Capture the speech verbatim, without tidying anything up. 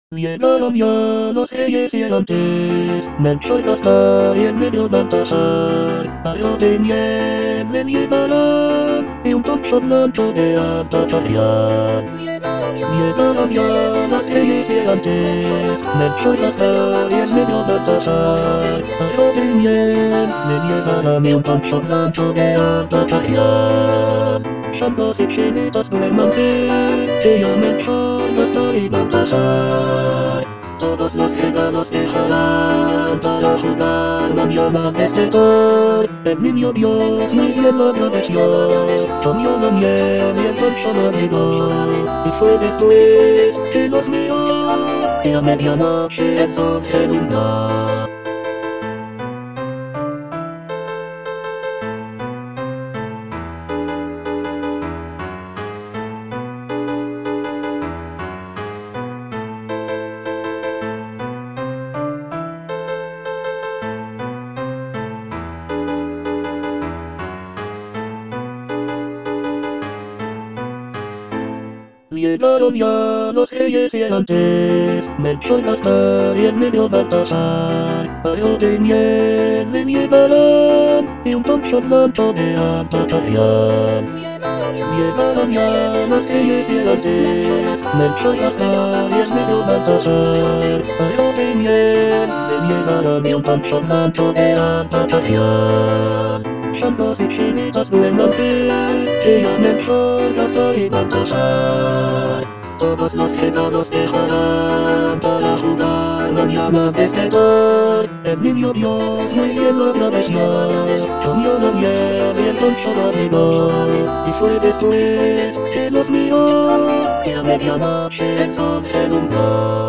Llegaron ya los reyes y antes, Melchor, Gaspar y el medio Baltasar, Aro de nieve llevarán, y un poncho blanco de alta calidad. Llegaron ya los reyes y antes, Melchor, Gaspar y el medio Baltasar, Aro de nieve llevarán, y un poncho blanco de alta calidad. Champos y chinitas duérmanse, que yo Melchor, Gaspar y Baltasar. Todos los regalos dejarán para jugar mañana despertar. El niño Dios muy bien lo agradeció, comió la miel y el poncho lo llegó. Y fue después que los míos, y a medianoche el sol relumbra. Llegaron ya los reyes y antes, Melchor, Gaspar y el medio Baltasar, Aro de nieve llevarán, y un poncho blanco de alta calidad. Llegaron ya los reyes y antes, Melchor, Gaspar y el medio Baltasar, Aro de nieve llevarán, y un poncho blanco de alta calidad. Champos y chinitas duérmanse, que yo Melchor, Gaspar y Baltasar. Todos los regalos dejarán para jugar mañana despertar. El niño Dios muy bien lo agradeció, comió la miel y el poncho lo llegó. Y fue después que los míos, y a medianoche el sol relumbra.